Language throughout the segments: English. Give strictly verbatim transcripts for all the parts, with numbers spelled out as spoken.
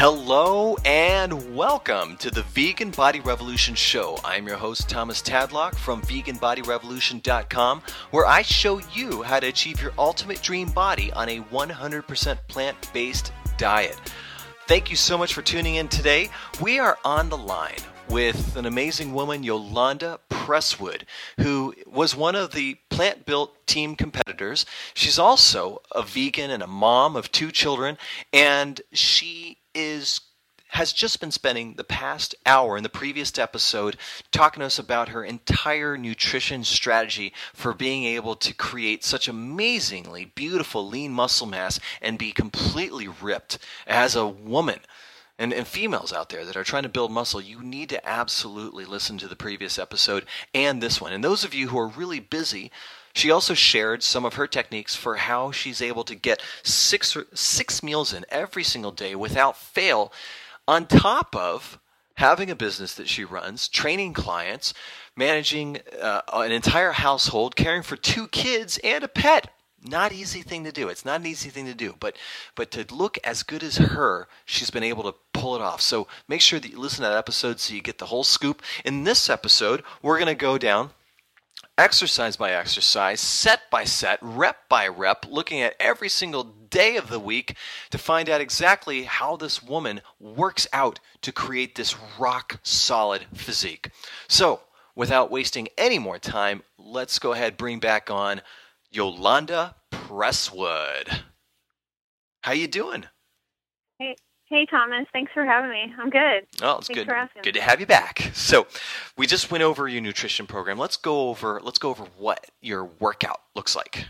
Hello and welcome to the Vegan Body Revolution Show. I'm your host, Thomas Tadlock from vegan body revolution dot com, where I show you how to achieve your ultimate dream body on a one hundred percent plant-based diet. Thank you so much for tuning in today. We are on the line with an amazing woman, Yolanda Presswood, who was one of the Plant Built team competitors. She's also a vegan and a mom of two children, and she is has just been spending the past hour in the previous episode talking to us about her entire nutrition strategy for being able to create such amazingly beautiful lean muscle mass and be completely ripped. As a woman and, and females out there that are trying to build muscle, you need to absolutely listen to the previous episode and this one. And those of you who are really busy, she also shared some of her techniques for how she's able to get six six meals in every single day without fail, on top of having a business that she runs, training clients, managing uh, an entire household, caring for two kids and a pet. Not an easy thing to do. It's not an easy thing to do, but but to look as good as her, she's been able to pull it off. So make sure that you listen to that episode so you get the whole scoop. In this episode, we're going to go down exercise by exercise, set by set, rep by rep, looking at every single day of the week to find out exactly how this woman works out to create this rock solid physique. So, without wasting any more time, let's go ahead and bring back on Yolanda Presswood. How you doing? Hey. Hey, Thomas. Thanks for having me. I'm good. Oh, it's Thanks good. for asking. Good to have you back. So, we just went over your nutrition program. Let's go over. Let's go over what your workout looks like.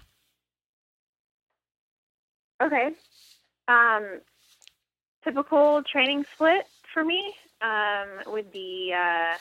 Okay. Um, typical training split for me um, would be uh,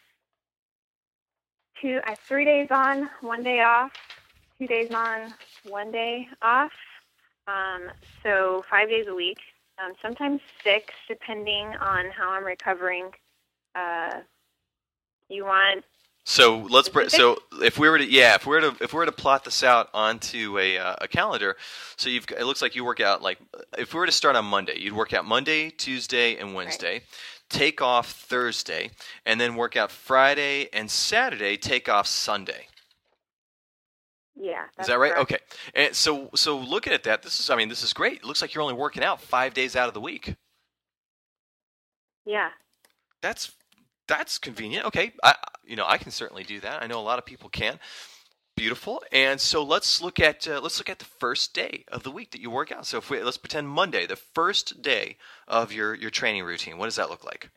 two, uh, three days on, one day off. Two days on, one day off. Um, so five days a week. Um, sometimes six, depending on how I'm recovering. Uh, you want so let's br- so if we were to yeah if we were to if we were to plot this out onto a uh, a calendar, so you've it looks like you work out like if we were to start on Monday, you'd work out Monday, Tuesday, and Wednesday, right. Take off Thursday, and then work out Friday and Saturday. Take off Sunday. Yeah. Is that right? Correct. Okay. And so, so looking at that, this is, I mean, this is great. It looks like you're only working out five days out of the week. Yeah. That's, that's convenient. Okay. I, you know, I can certainly do that. I know a lot of people can. Beautiful. And so let's look at, uh, let's look at the first day of the week that you work out. So if we, let's pretend Monday, the first day of your, your training routine, what does that look like?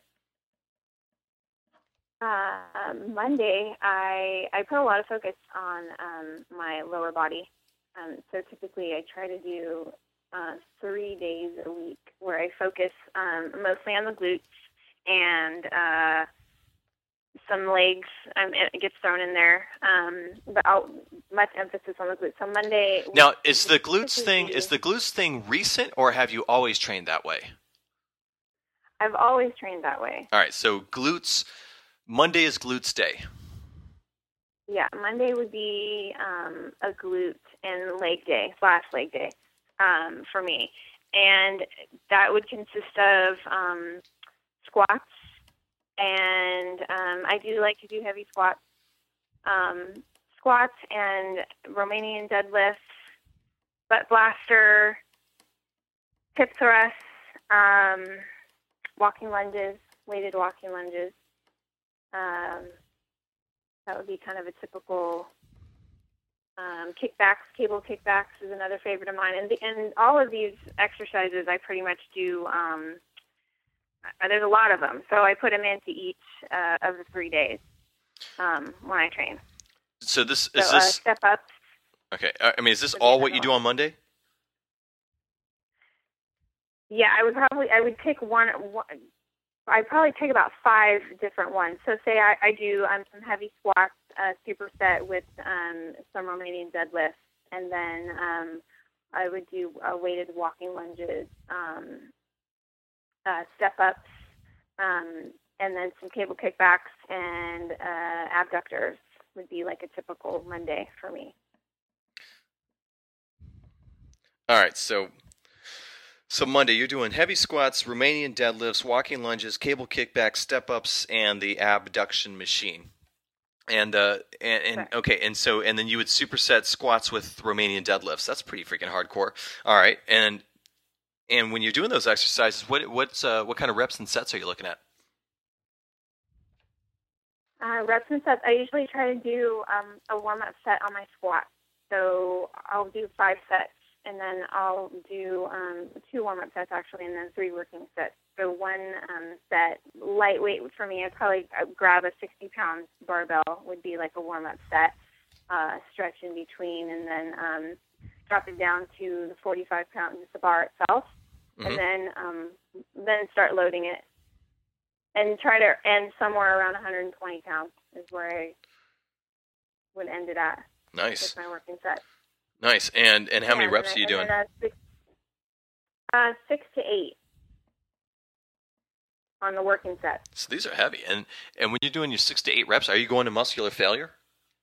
Uh, Monday, I I put a lot of focus on um, my lower body. Um, so typically, I try to do uh, three days a week where I focus um, mostly on the glutes and uh, some legs. Um, it gets thrown in there, um, but I'll, much emphasis on the glutes. So Monday. Now, is the glutes thing is the glutes thing recent, or have you always trained that way? I've always trained that way. All right, so glutes. Monday is glutes day. Yeah, Monday would be um, a glute and leg day, slash leg day um, for me. And that would consist of um, squats, and um, I do like to do heavy squats, um, squats and Romanian deadlifts, butt blaster, hip thrusts, um, walking lunges, weighted walking lunges. Um, that would be kind of a typical um, kickbacks. Cable kickbacks is another favorite of mine. And, the, and all of these exercises I pretty much do, um, uh, there's a lot of them. So I put them into each uh, of the three days um, when I train. So this is so, this... Uh, step ups. Okay. I mean, is this all what you do on Monday? Yeah, I would probably, I would pick one, one I probably take about five different ones. So say I, I do um, some heavy squats, uh, superset with um, some Romanian deadlifts, and then um, I would do uh, weighted walking lunges, um, uh, step ups, um, and then some cable kickbacks and uh, abductors would be like a typical Monday for me. All right, so So Monday, you're doing heavy squats, Romanian deadlifts, walking lunges, cable kickbacks, step-ups, and the abduction machine. And uh, and, and okay, and so and then you would superset squats with Romanian deadlifts. That's pretty freaking hardcore. All right, and and when you're doing those exercises, what what's uh, what kind of reps and sets are you looking at? Uh, reps and sets. I usually try to do um, a warm-up set on my squat. So I'll do five sets, and then I'll do um, two warm-up sets actually, and then three working sets. So one um, set, lightweight for me, I'd probably grab a sixty pound barbell would be like a warm-up set, uh, stretch in between, and then um, drop it down to the forty-five pound, just the bar itself, mm-hmm. and then um, then start loading it. And try to end somewhere around one hundred twenty pounds is where I would end it at. Nice. With my working set. Nice. And and how yeah, many reps then, are you doing? Then, uh, six, uh, six to eight on the working set. So these are heavy. And and when you're doing your six to eight reps, are you going to muscular failure?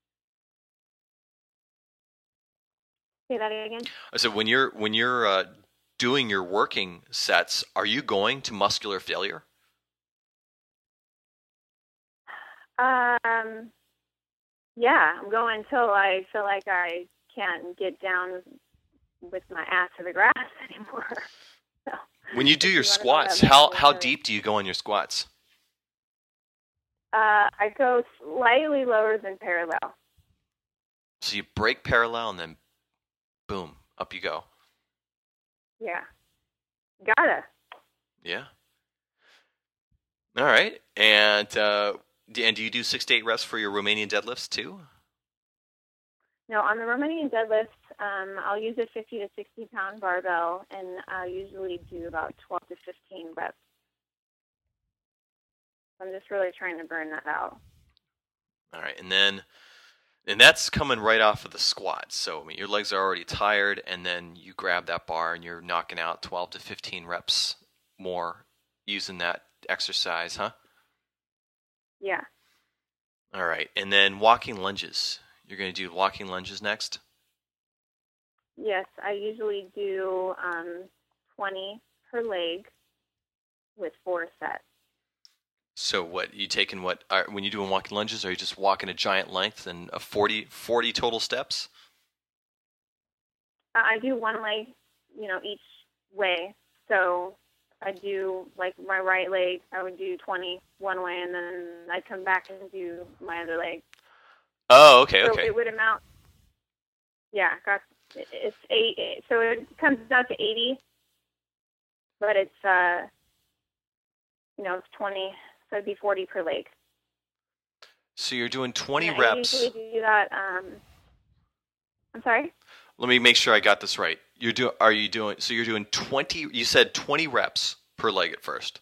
Say that again. I said when you're when you're uh, doing your working sets, are you going to muscular failure? Um, yeah, I'm going until I feel like I can't get down with my ass to the grass anymore. So, when you do your squats, how how deep do you go on your squats? Uh, I go slightly lower than parallel. So you break parallel and then, boom, up you go. Yeah, gotta. Yeah. All right, and. Uh, And do you do six to eight reps for your Romanian deadlifts too? No, on the Romanian deadlifts, um, I'll use a fifty to sixty pound barbell, and I usually do about twelve to fifteen reps. I'm just really trying to burn that out. All right, and then, and that's coming right off of the squat. So I mean, your legs are already tired, and then you grab that bar and you're knocking out twelve to fifteen reps more using that exercise, huh? Yeah. All right. And then walking lunges. You're going to do walking lunges next? Yes. I usually do um, twenty per leg with four sets. So what, you taking what, are, when you're doing walking lunges, are you just walking a giant length and a forty, forty total steps? Uh, I do one leg, you know, each way. So I do, like, my right leg, I would do twenty one way, and then I'd come back and do my other leg. Oh, okay, so okay. So it would amount, yeah, got, it's eight, so it comes out to eighty, but it's, uh, you know, it's twenty, so it'd be forty per leg. So you're doing twenty and reps. I usually do that, um, I'm sorry? Let me make sure I got this right. You're do, are you doing, so you're doing twenty, you said twenty reps per leg at first.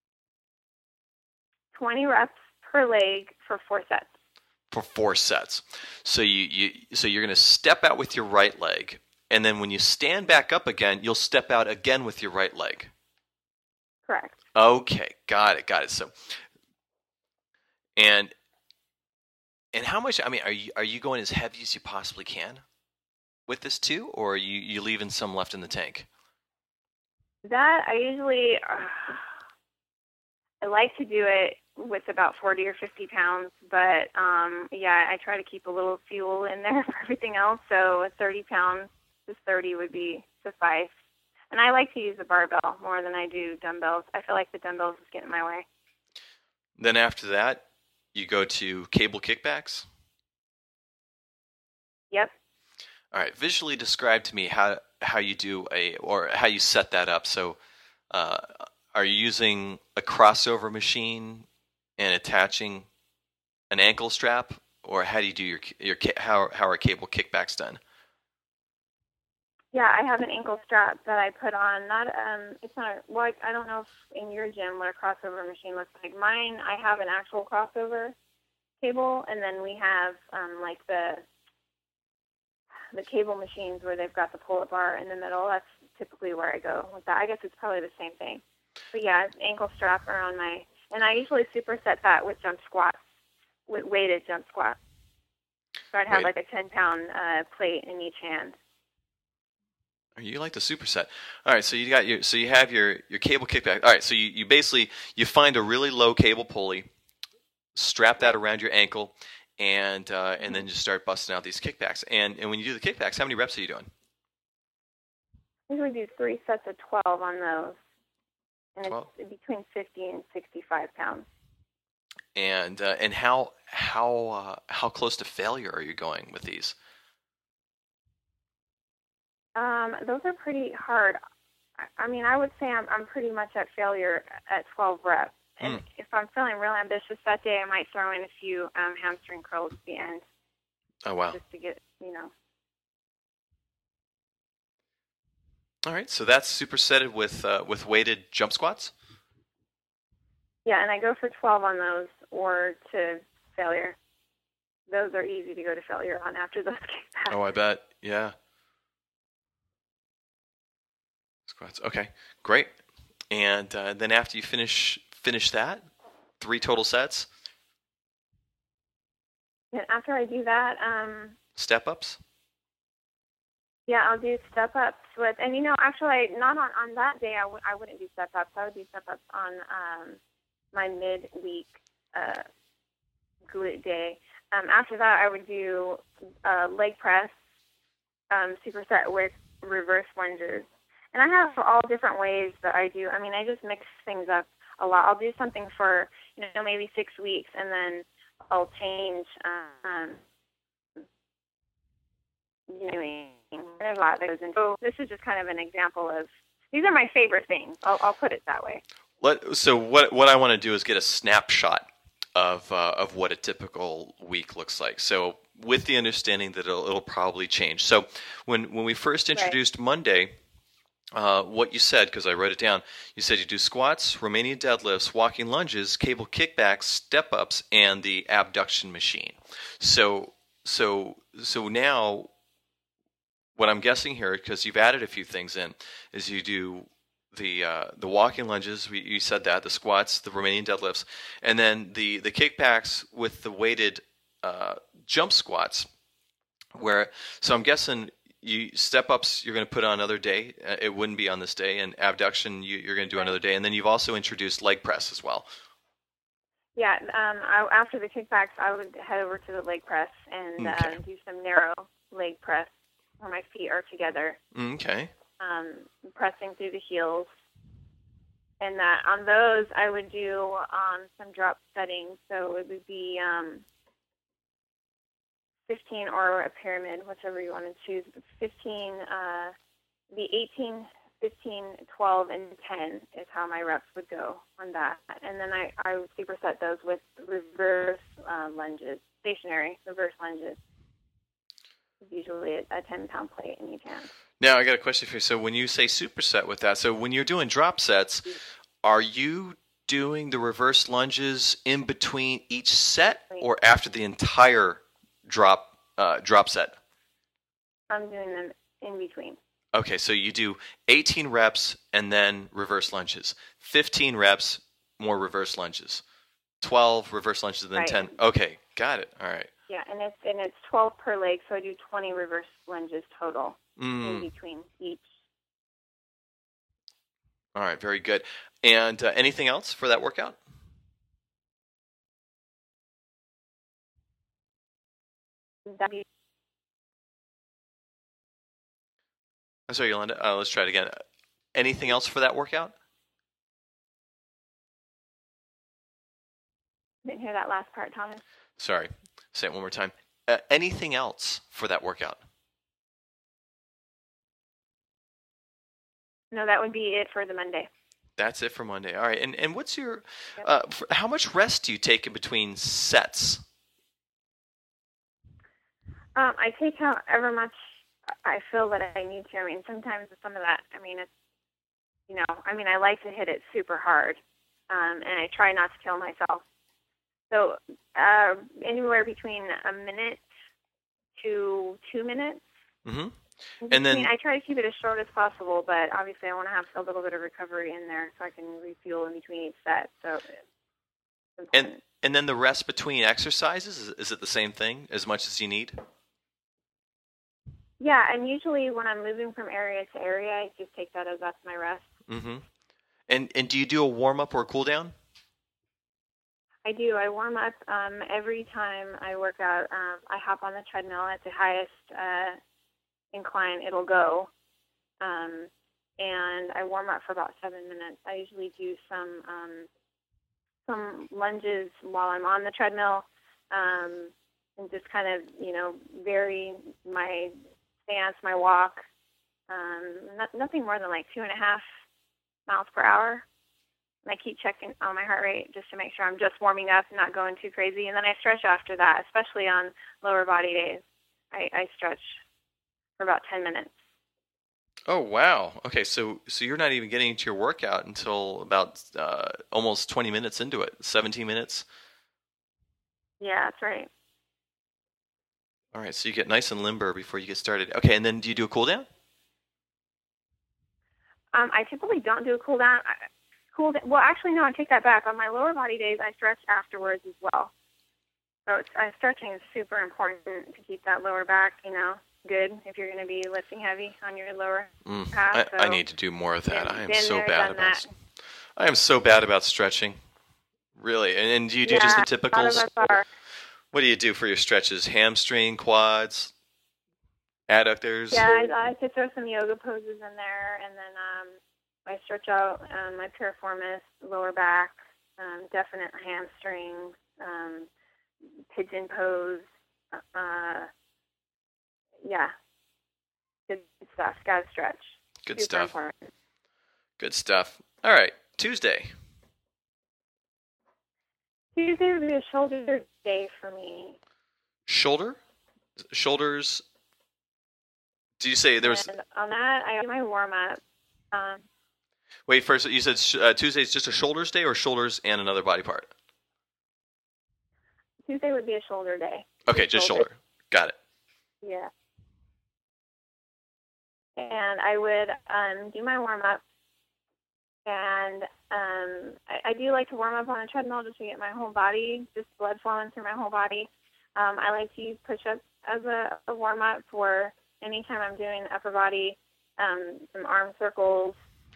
twenty reps per leg for four sets. For four sets. So you, you so you're going to step out with your right leg, and then when you stand back up again, you'll step out again with your right leg. Correct. Okay, got it, got it. So, and and how much? I mean, are you are you going as heavy as you possibly can with this too, or are you you leaving some left in the tank? That I usually uh, I like to do it with about forty or fifty pounds, but um, yeah, I try to keep a little fuel in there for everything else. So a thirty pounds, just thirty would be suffice. And I like to use a barbell more than I do dumbbells. I feel like the dumbbells is getting in my way. Then after that, you go to cable kickbacks? Yep. All right. Visually describe to me how how you do a, or how you set that up. So uh, are you using a crossover machine and attaching an ankle strap, or how do you do your, your how, how are cable kickbacks done? Yeah, I have an ankle strap that I put on. Not um, it's not. Well, I don't know if in your gym what a crossover machine looks like. Mine, I have an actual crossover cable, and then we have um, like the the cable machines where they've got the pull-up bar in the middle. That's typically where I go with that. I guess it's probably the same thing. But yeah, it's ankle strap around my, and I usually superset that with jump squats, with weighted jump squats. So I'd have Wait. like a ten pound uh, plate in each hand. You like the superset. All right, so you got your so you have your your cable kickback. All right, so you, you basically you find a really low cable pulley, strap that around your ankle, and uh, and then just start busting out these kickbacks. And and when you do the kickbacks, how many reps are you doing? I usually do three sets of twelve on those, and twelve? It's between fifty and sixty-five pounds. And uh, and how how uh, how close to failure are you going with these? Um, those are pretty hard. I, I mean, I would say I'm I'm pretty much at failure at twelve reps. And mm. if I'm feeling real ambitious that day, I might throw in a few um, hamstring curls at the end. Oh wow! Just to get you know. All right, so that's supersetted with uh, with weighted jump squats. Yeah, and I go for twelve on those or to failure. Those are easy to go to failure on after those kickbacks. Oh, I bet. Yeah. Squats. Okay, great. And uh, then after you finish finish that, three total sets. And after I do that, um, step ups. Yeah, I'll do step ups with, and you know, actually, not on, on that day. I, w- I wouldn't do step ups. I would do step ups on um, my midweek uh, glute day. Um, after that, I would do uh, leg press, um, superset with reverse lunges. And I have all different ways that I do. I mean, I just mix things up a lot. I'll do something for, you know, maybe six weeks, and then I'll change, um, you know, there's a lot that goes into. So this is just kind of an example of, these are my favorite things. I'll, I'll put it that way. Let, so what what I want to do is get a snapshot of uh, of what a typical week looks like. So with the understanding that it'll, it'll probably change. So when when we first introduced right. Monday, uh, what you said, because I wrote it down, you said you do squats, Romanian deadlifts, walking lunges, cable kickbacks, step ups, and the abduction machine. So so so now, what I'm guessing here, because you've added a few things in, is you do the uh, the walking lunges. We, you said that, the squats, the Romanian deadlifts, and then the the kickbacks with the weighted uh, jump squats. Where so I'm guessing. You step ups you're going to put on another day. Uh, it wouldn't be on this day, and abduction you, you're going to do another day, and then you've also introduced leg press as well. Yeah, um, I, after the kickbacks, I would head over to the leg press and okay. uh, do some narrow leg press where my feet are together. Okay. Um, pressing through the heels, and that on those I would do um, some drop settings. So it would be um, fifteen or a pyramid, whichever you want to choose. fifteen, uh, the eighteen, fifteen, twelve, and ten is how my reps would go on that. And then I, I would superset those with reverse uh, lunges, stationary reverse lunges. Usually a, a ten-pound plate in each hand. Now, I got a question for you. So when you say superset with that, so when you're doing drop sets, are you doing the reverse lunges in between each set or after the entire drop uh, drop set? I'm doing them in between. Okay, so you do eighteen reps and then reverse lunges. fifteen reps, more reverse lunges. twelve reverse lunges and then right. ten. Okay, got it. All right. Yeah, and it's and it's twelve per leg, so I do twenty reverse lunges total mm. in between each. All right, very good. And uh, anything else for that workout? W- I'm sorry, Yolanda. Uh, let's try it again. Anything else for that workout? Didn't hear that last part, Thomas. Sorry. Say it one more time. Uh, anything else for that workout? No, that would be it for the Monday. That's it for Monday. All right. And and what's your? Yep. Uh, for, how much rest do you take in between sets? Um, I take however much I feel that I need to. I mean, sometimes some of that, I mean, it's, you know, I mean, I like to hit it super hard, um, and I try not to kill myself. So uh, anywhere between a minute to two minutes. Mm-hmm. And then I try to keep it as short as possible, but obviously I want to have a little bit of recovery in there so I can refuel in between each set. So and and then the rest between exercises, is, is it the same thing, as much as you need? Yeah, and usually when I'm moving from area to area, I just take that as that's my rest. Mm-hmm. And and do you do a warm up or a cool down? I do. I warm up um, every time I work out. Um, I hop on the treadmill at the highest uh, incline it'll go, um, and I warm up for about seven minutes. I usually do some um, some lunges while I'm on the treadmill, um, and just kind of you know vary my stance, my walk. Um, not, nothing more than like two and a half miles per hour. And I keep checking on my heart rate just to make sure I'm just warming up and not going too crazy. And then I stretch after that, especially on lower body days. I, I stretch for about ten minutes. Oh, wow. Okay, so so you're not even getting into your workout until about uh, almost twenty minutes into it, seventeen minutes? Yeah, that's right. All right, so you get nice and limber before you get started. Okay, and then do you do a cool down? Um, I typically don't do a cool down. I, cool down. Well, actually, no, I take that back. On my lower body days, I stretch afterwards as well. So it's, uh, stretching is super important to keep that lower back, you know, good if you're going to be lifting heavy on your lower Mm, half. I, So I need to do more of that. been, I am been so there, bad done about. that. I am so bad about stretching. Really, and, and do you do Yeah, just the a lot of typicals? us are. What do you do for your stretches? Hamstring, quads, adductors? Yeah, I, I like to throw some yoga poses in there, and then um, I stretch out um, my piriformis, lower back, um, definite hamstrings, um, pigeon pose. Uh, yeah, good stuff. Got to stretch. Good Super stuff. important. Good stuff. All right, Tuesday. Tuesday would be a shoulder day for me. Shoulder? Shoulders? Did you say there was... And on that, I do my warm-up. Um, Wait, first, you said uh, Tuesday is just a shoulders day or shoulders and another body part? Tuesday would be a shoulder day. Okay, just shoulder. Got it. Yeah. And I would um, do my warm-up. And um, I, I do like to warm up on a treadmill just to get my whole body, just blood flowing through my whole body. Um, I like to use push-ups as a, a warm-up for anytime I'm doing upper body. Um, some arm circles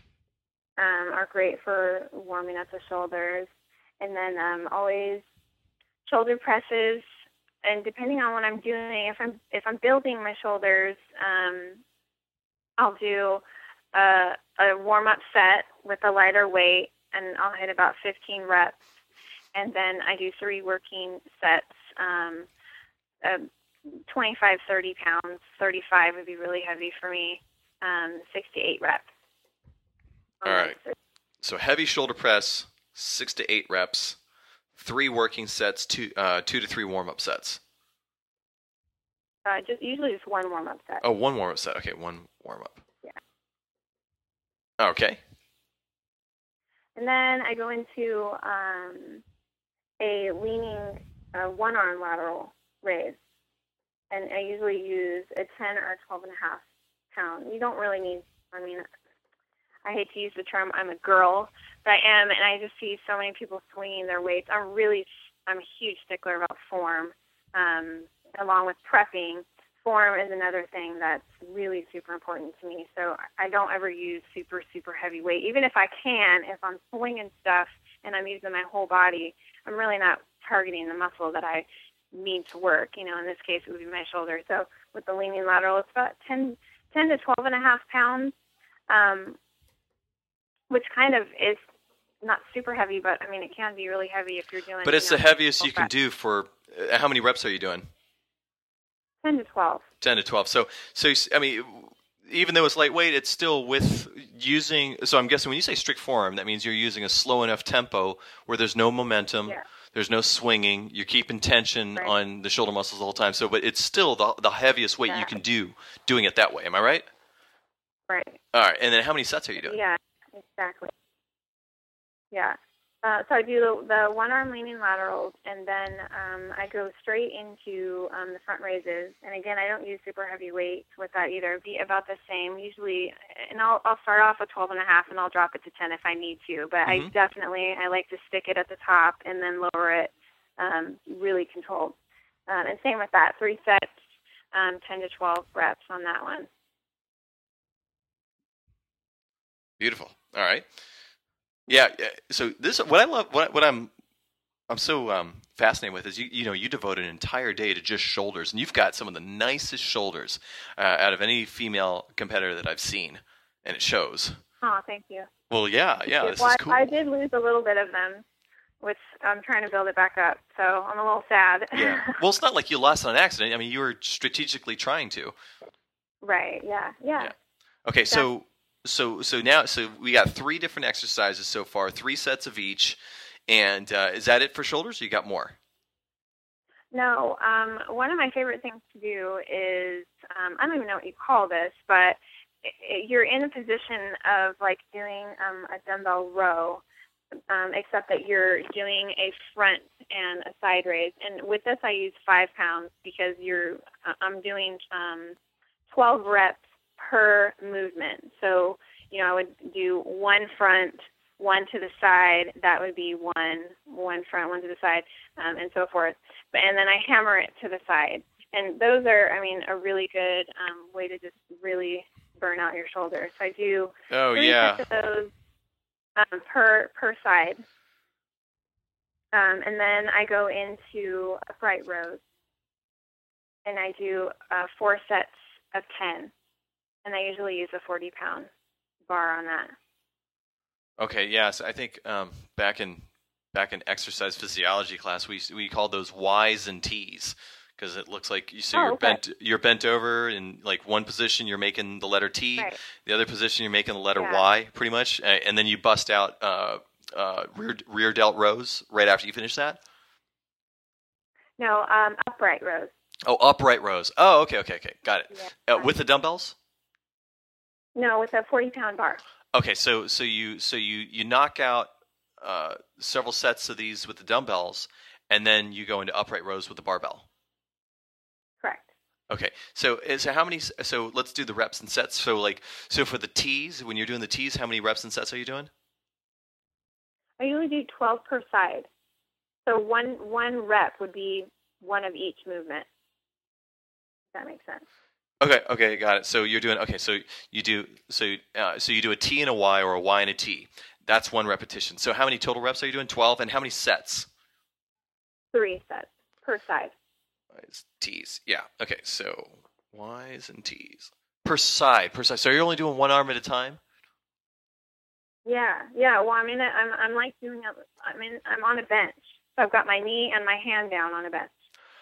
um, are great for warming up the shoulders. And then um, always shoulder presses. And depending on what I'm doing, if I'm if I'm building my shoulders, um, I'll do a, a warm-up set with a lighter weight, and I'll hit about fifteen reps. And then I do three working sets, um, uh, twenty-five, thirty pounds. thirty-five would be really heavy for me, um, six to eight reps. All right. So heavy shoulder press, six to eight reps, three working sets, two, uh, two to three warm-up sets. Uh, just usually just one warm-up set. Oh, one warm-up set. Okay, one warm-up. Yeah. Okay. And then I go into um, a leaning uh, one-arm lateral raise. And I usually use a ten or a twelve and a half pound. You don't really need, I mean, I hate to use the term I'm a girl, but I am, and I just see so many people swinging their weights. I'm really, I'm a huge stickler about form, um, along with prepping. Form is another thing that's really super important to me. So I don't ever use super, super heavy weight. Even if I can, if I'm swinging stuff and I'm using my whole body, I'm really not targeting the muscle that I need to work. You know, in this case, it would be my shoulder. So with the leaning lateral, it's about ten, ten to twelve and a half pounds, um, which kind of is not super heavy, but I mean, it can be really heavy if you're doing. But it's you know, the heaviest you can fat. do for, uh, how many reps are you doing? ten to twelve. ten to twelve. So, so I mean, even though it's lightweight, it's still with using, so I'm guessing when you say strict form, that means you're using a slow enough tempo where there's no momentum, Yeah. there's no swinging, you're keeping tension Right. on the shoulder muscles the whole time. So, but it's still the, the heaviest weight Yeah. you can do doing it that way. Am I right? Right. All right. And then how many sets are you doing? Yeah, exactly. Yeah. Uh, so I do the, the one-arm leaning laterals, and then um, I go straight into um, the front raises. And again, I don't use super heavy weights with that either. Be about the same usually, and I'll I'll start off with twelve and a half, and I'll drop it to ten if I need to. But Mhm. I definitely I like to stick it at the top and then lower it, um, really controlled. Um, and same with that, three sets um, ten to twelve reps on that one. Beautiful. All right. Yeah. So this, what I love, what, what I'm, I'm so um, fascinated with is you, you know, you devote an entire day to just shoulders, and you've got some of the nicest shoulders uh, out of any female competitor that I've seen, and it shows. Oh, thank you. Well, yeah, yeah, this well, is cool. I, I did lose a little bit of them, which I'm trying to build it back up, so I'm a little sad. Yeah. Well, it's not like you lost on accident. I mean, you were strategically trying to. Right. Yeah. Yeah. Yeah. Okay. So, so, so now, so we got three different exercises so far, three sets of each, and uh, is that it for shoulders, or you got more? No. Um, one of my favorite things to do is um, I don't even know what you call this, but it, you're in a position of like doing um, a dumbbell row. Um, except that you're doing a front and a side raise. And with this, I use five pounds because you're. I'm doing um, twelve reps per movement. So, you know, I would do one front, one to the side. That would be one, one front, one to the side, um, and so forth. But, and then I hammer it to the side. And those are, I mean, a really good um, way to just really burn out your shoulders. So I do oh, three yeah. sets of those. Um, per per side, um, and then I go into upright rows, and I do uh, four sets of ten, and I usually use a forty pound bar on that. Okay, yes, I think um, back in back in exercise physiology class, we we called those Y's and T's. Because it looks like you so oh, you're okay. bent you're bent over in like one position you're making the letter T, right. The other position you're making the letter yeah. Y, pretty much, and then you bust out uh, uh, rear rear delt rows right after you finish that. No, um, upright rows. Oh, upright rows. Oh, okay, okay, okay, got it. Yeah, uh, with the dumbbells? No, with a forty pound bar. Okay, so so you so you you knock out uh, several sets of these with the dumbbells, and then you go into upright rows with the barbell. Correct. Okay, so so how many? So let's do the reps and sets. So like, so for the T's, when you're doing the T's, how many reps and sets are you doing? I usually do twelve per side. So one one rep would be one of each movement. If that makes sense. Okay, okay, got it. So you're doing okay. So you do so uh, so you do a T and a Y or a Y and a T. That's one repetition. So how many total reps are you doing? twelve, and how many sets? Three sets per side. Y's, T's. Yeah. Okay. So Y's and T's per side. Per side. So you're only doing one arm at a time. Yeah. Yeah. Well, I mean, I'm I'm like doing. A, I mean, I'm on a bench, so I've got my knee and my hand down on a bench.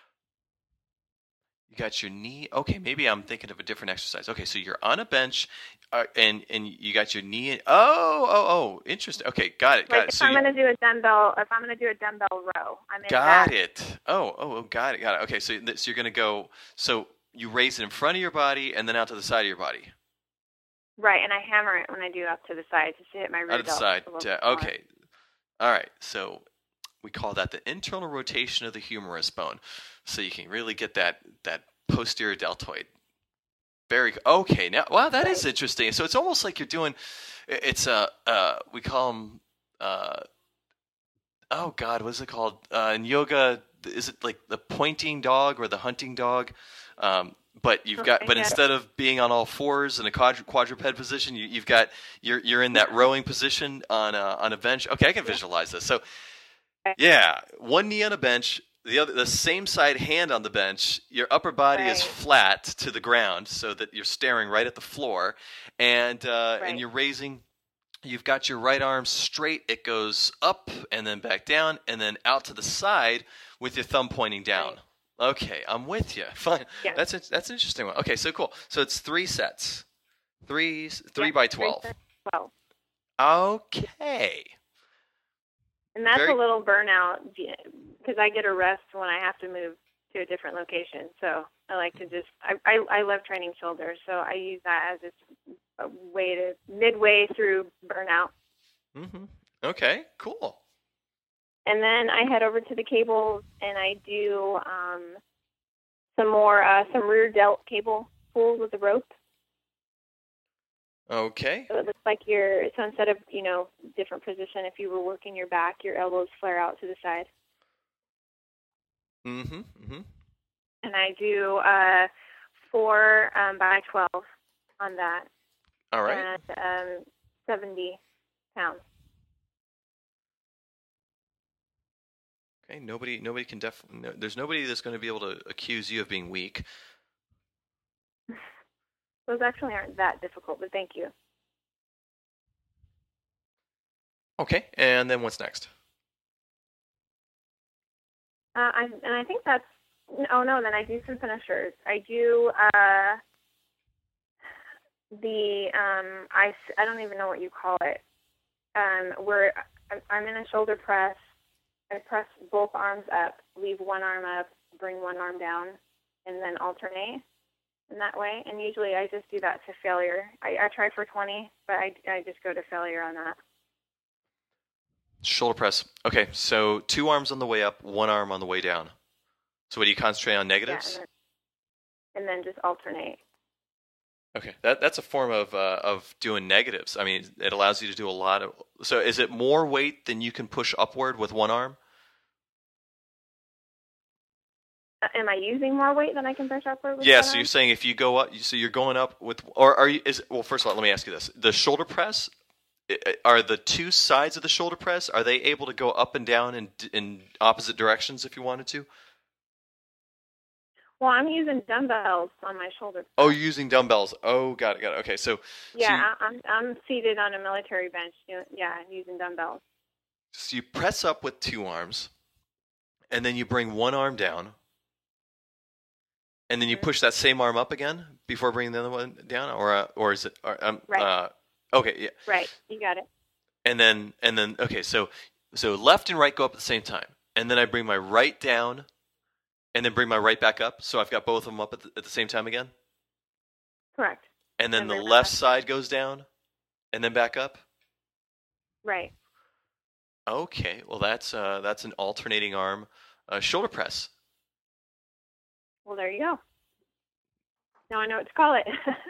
You got your knee. Okay, maybe I'm thinking of a different exercise. Okay, so you're on a bench, uh, and and you got your knee. In, oh, oh, oh, interesting. Okay, got it, got like it. If So I'm you, going to do a dumbbell, if I'm going to do a dumbbell row, I'm in got that. it. Oh, oh, oh, got it, got it. Okay, so so you're going to go. So you raise it in front of your body and then out to the side of your body. Right, and I hammer it when I do up to the side just to hit my rear Out of the delt side. a little Uh, bit more. okay. All right. So we call that the internal rotation of the humerus bone. So you can really get that that posterior deltoid. Very okay. Now, wow, that is interesting. So it's almost like you're doing. It's a uh, uh, we call them. Uh, oh God, what is it called uh, in yoga? Is it like the pointing dog or the hunting dog? Um, but you've got, but instead of being on all fours in a quadru- quadruped position, you, you've got you're you're in that rowing position on a, on a bench. Okay, I can visualize this. So, yeah, one knee on a bench, the other, the same side hand on the bench. Your upper body Right. is flat to the ground, so that you're staring right at the floor, and uh, Right. and you're raising. You've got your right arm straight. It goes up and then back down, and then out to the side with your thumb pointing down. Right. Okay, I'm with you. Fine. Yeah. That's a, that's an interesting one. Okay, so cool. So it's three sets, three three Yeah, by three twelve. sets of twelve. Okay. And that's Very- a little burnout because I get a rest when I have to move to a different location. So I like to just, I, I, I love training shoulders, so I use that as just a way to, midway through burnout. Mm-hmm. Okay, cool. And then I head over to the cables and I do um, some more, uh, some rear delt cable pulls with the rope. Okay. So it looks like you're, so instead of, you know, different position, if you were working your back, your elbows flare out to the side. Mm-hmm. Mm-hmm. And I do uh, four um, by twelve on that. All right. And um, seventy pounds. Okay. Nobody. Nobody can def. No, there's nobody that's going to be able to accuse you of being weak. Those actually aren't that difficult, but thank you. Okay. And then what's next? Uh, I, and I think that's. Oh no, then I do some finishers. I do. Uh, The um, I, I don't even know what you call it. Um, where I'm in a shoulder press. I press both arms up, leave one arm up, bring one arm down, and then alternate in that way. And usually I just do that to failure. I, I try for twenty, but I, I just go to failure on that. Shoulder press. Okay, so two arms on the way up, one arm on the way down. So what do you concentrate on, negatives? Yeah, and, then, and then just alternate. Okay, that that's a form of uh, of doing negatives. I mean, it allows you to do a lot of. So, is it more weight than you can push upward with one arm? Uh, am I using more weight than I can push upward with yeah. one So arm? you're saying if you go up, so you're going up with, or are you? Is well, first of all, let me ask you this: the shoulder press, are the two sides of the shoulder press, are they able to go up and down in in opposite directions if you wanted to? Well, I'm using dumbbells on my shoulder. Oh, you're using dumbbells. Oh, got it, got it. Okay, so yeah, so you, I'm I'm seated on a military bench. Yeah, I'm using dumbbells. So you press up with two arms, and then you bring one arm down, and then you mm-hmm. push that same arm up again before bringing the other one down, or uh, or is it? Or, um, right. Uh, okay, yeah. Right, you got it. And then and then okay, so so left and right go up at the same time, and then I bring my right down. And then bring my right back up, so I've got both of them up at the, at the same time again? Correct. And then and the then left up. side goes down, and then back up? Right. Okay, well that's uh, that's an alternating arm uh, shoulder press. Well, there you go. Now I know what to call it.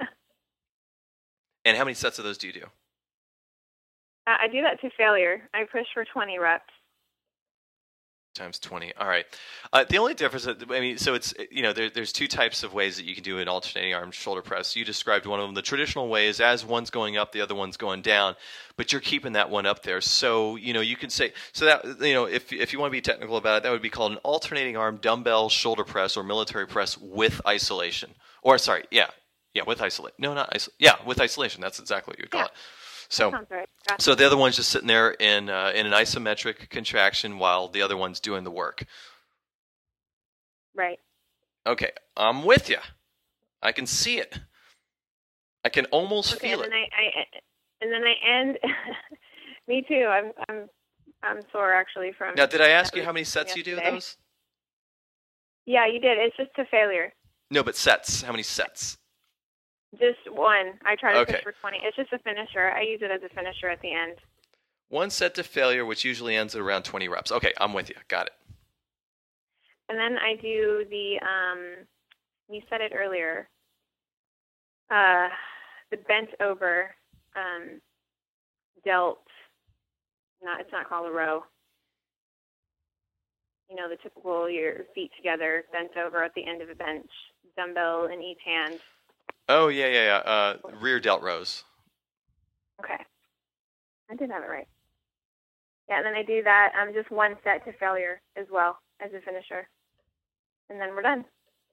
And how many sets of those do you do? Uh, I do that to failure. I push for twenty reps. Times twenty. All right. Uh, the only difference, I mean, so it's, you know, there, there's two types of ways that you can do an alternating arm shoulder press. You described one of them. The traditional way is as one's going up, the other one's going down, but you're keeping that one up there. So, you know, you can say, so that, you know, if if you want to be technical about it, that would be called an alternating arm dumbbell shoulder press or military press with isolation. Or, sorry, yeah, yeah, with isolation. No, not isolation. Yeah, with isolation. That's exactly what you'd call yeah. it. So, that sounds right. Gotcha. So the other one's just sitting there in uh, in an isometric contraction while the other one's doing the work. Right. Okay, I'm with you. I can see it. I can almost okay, feel and it. then I, I, and then I end. Me too. I'm I'm I'm sore actually from. Now, did I ask you how many sets you do yesterday. those? Yeah, you did. It's just to failure. No, but sets. How many sets? Just one. I try to Okay. push for twenty. It's just a finisher. I use it as a finisher at the end. One set to failure, which usually ends at around twenty reps. Okay, I'm with you. Got it. And then I do the, um, you said it earlier, uh, the bent over um, delt, not, it's not called a row. You know, the typical, your feet together, bent over at the end of a bench, dumbbell in each hand. Oh, yeah, yeah, yeah. Uh, rear delt rows. Okay. I did have it right. Yeah, and then I do that, um, just one set to failure as well as a finisher. And then we're done.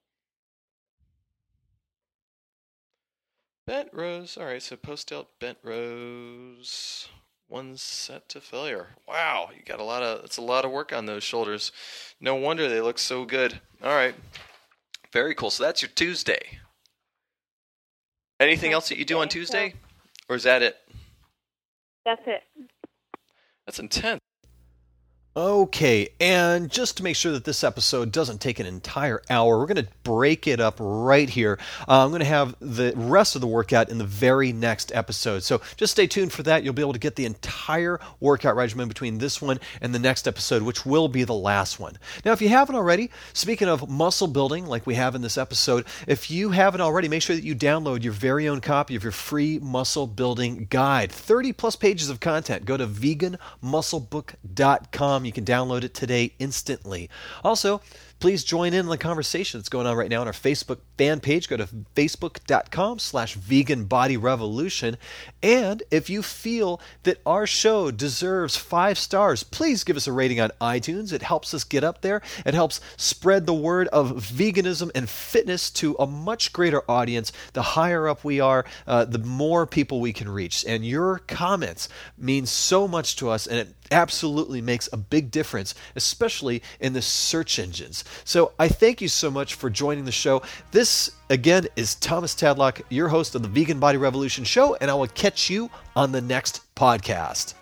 Bent rows. All right, so post delt bent rows. One set to failure. Wow, you got a lot of, it's a lot of work on those shoulders. No wonder they look so good. All right. Very cool. So that's your Tuesday. Anything else that you do on Tuesday? Or is that it? That's it. That's intense. Okay, and just to make sure that this episode doesn't take an entire hour, we're going to break it up right here. Uh, I'm going to have the rest of the workout in the very next episode. So just stay tuned for that. You'll be able to get the entire workout regimen between this one and the next episode, which will be the last one. Now, if you haven't already, speaking of muscle building like we have in this episode, if you haven't already, make sure that you download your very own copy of your free muscle building guide. thirty plus pages of content. Go to vegan muscle book dot com. You can download it today instantly. Also, please join in the conversation that's going on right now on our Facebook fan page. Go to facebook.com slash vegan body revolution. And if you feel that our show deserves five stars, please give us a rating on iTunes. It helps us get up there. It helps spread the word of veganism and fitness to a much greater audience. The higher up we are, uh, the more people we can reach. And your comments mean so much to us, and it absolutely makes a big difference, especially in the search engines. So I thank you so much for joining the show. This, again, is Thomas Tadlock, your host of the Vegan Body Revolution Show, and I will catch you on the next podcast.